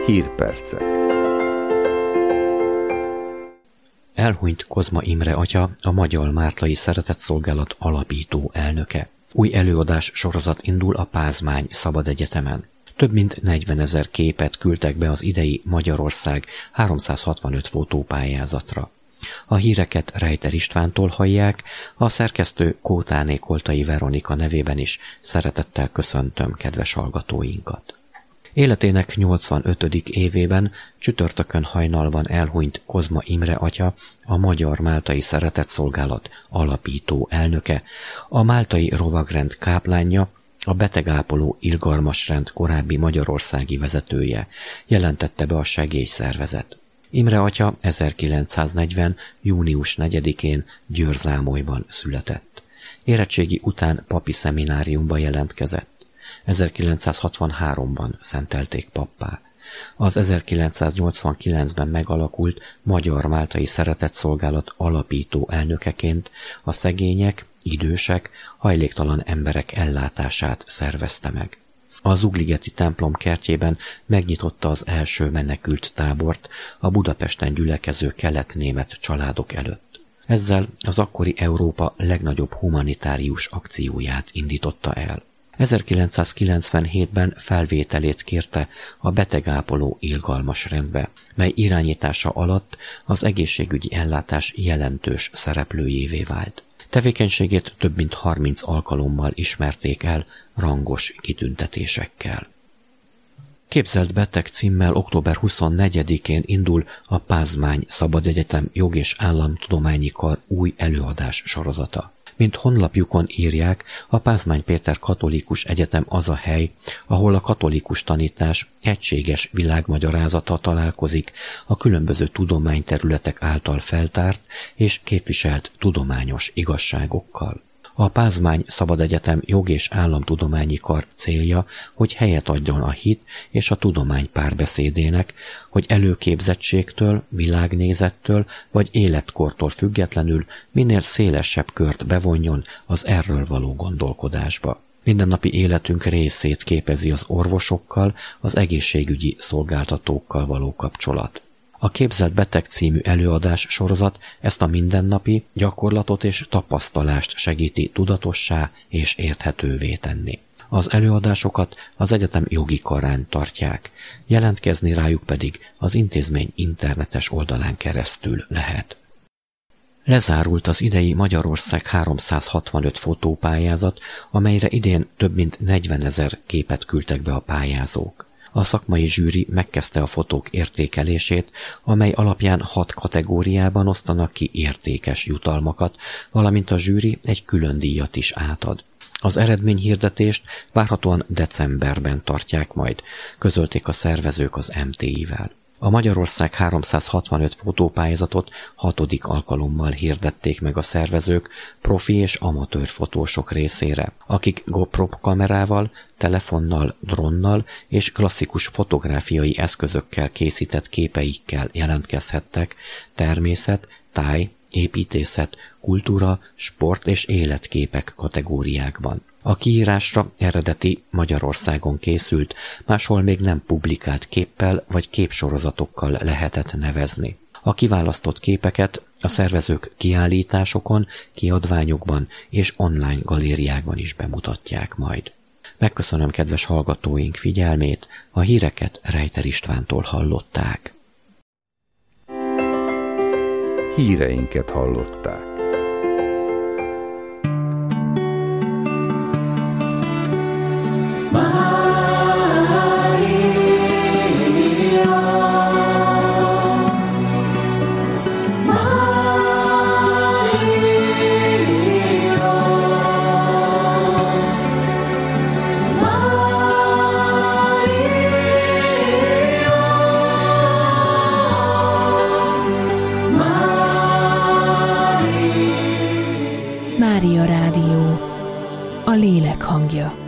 Hírpercek. Elhunyt Kozma Imre atya, a Magyar Mártai Szeretetszolgálat alapító elnöke. Új előadás sorozat indul a Pázmány Szabadegyetemen. Több mint 40 000 képet küldtek be az idei Magyarország 365 fotópályázatra. A híreket Rejter Istvántól hallják, a szerkesztő Kótáné Koltai Veronika nevében is szeretettel köszöntöm kedves hallgatóinkat. Életének 85. évében csütörtökön hajnalban elhunyt Kozma Imre atya, a Magyar Máltai Szeretetszolgálat alapító elnöke, a Máltai Rovagrend káplánja, a Betegápoló Irgalmasrend korábbi magyarországi vezetője, jelentette be a segélyszervezet. Imre atya 1940. június 4-én Győr-Zámolyban született. Érettségi után papi szemináriumba jelentkezett. 1963-ban szentelték pappá. Az 1989-ben megalakult Magyar Máltai Szeretetszolgálat alapító elnökeként a szegények, idősek, hajléktalan emberek ellátását szervezte meg. A Zugligeti templom kertjében megnyitotta az első menekült tábort a Budapesten gyülekező kelet-német családok előtt. Ezzel az akkori Európa legnagyobb humanitárius akcióját indította el. 1997-ben felvételét kérte a Betegápoló Irgalmasrendbe, mely irányítása alatt az egészségügyi ellátás jelentős szereplőjévé vált. Tevékenységét több mint 30 alkalommal ismerték el rangos kitüntetésekkel. Képzelt beteg címmel október 24-én indul a Pázmány Szabadegyetem Jog- és Államtudományi Kar új előadás sorozata. Mint honlapjukon írják, a Pázmány Péter Katolikus Egyetem az a hely, ahol a katolikus tanítás egységes világmagyarázata találkozik a különböző tudományterületek által feltárt és képviselt tudományos igazságokkal. A Pázmány Szabadegyetem Jog- és Államtudományi Kar célja, hogy helyet adjon a hit és a tudomány párbeszédének, hogy előképzettségtől, világnézettől vagy életkortól függetlenül minél szélesebb kört bevonjon az erről való gondolkodásba. Mindennapi életünk részét képezi az orvosokkal, az egészségügyi szolgáltatókkal való kapcsolat. A Képzelt beteg című előadás sorozat ezt a mindennapi gyakorlatot és tapasztalást segíti tudatossá és érthetővé tenni. Az előadásokat az egyetem jogi karán tartják, jelentkezni rájuk pedig az intézmény internetes oldalán keresztül lehet. Lezárult az idei Magyarország 365 fotópályázat, amelyre idén több mint 40 000 képet küldtek be a pályázók. A szakmai zsűri megkezdte a fotók értékelését, amely alapján 6 kategóriában osztanak ki értékes jutalmakat, valamint a zsűri egy külön díjat is átad. Az eredményhirdetést várhatóan decemberben tartják majd, közölték a szervezők az MTI-vel. A Magyarország 365 fotópályázatot 6. alkalommal hirdették meg a szervezők profi és amatőr fotósok részére, akik GoPro kamerával, telefonnal, drónnal és klasszikus fotográfiai eszközökkel készített képeikkel jelentkezhettek természet, táj, építészet, kultúra, sport és életképek kategóriákban. A kiírásra eredeti Magyarországon készült, máshol még nem publikált képpel vagy képsorozatokkal lehetett nevezni. A kiválasztott képeket a szervezők kiállításokon, kiadványokban és online galériákban is bemutatják majd. Megköszönöm kedves hallgatóink figyelmét, a híreket Rejter Istvántól hallották. Híreinket hallották. Mária Rádió, a lélek hangja.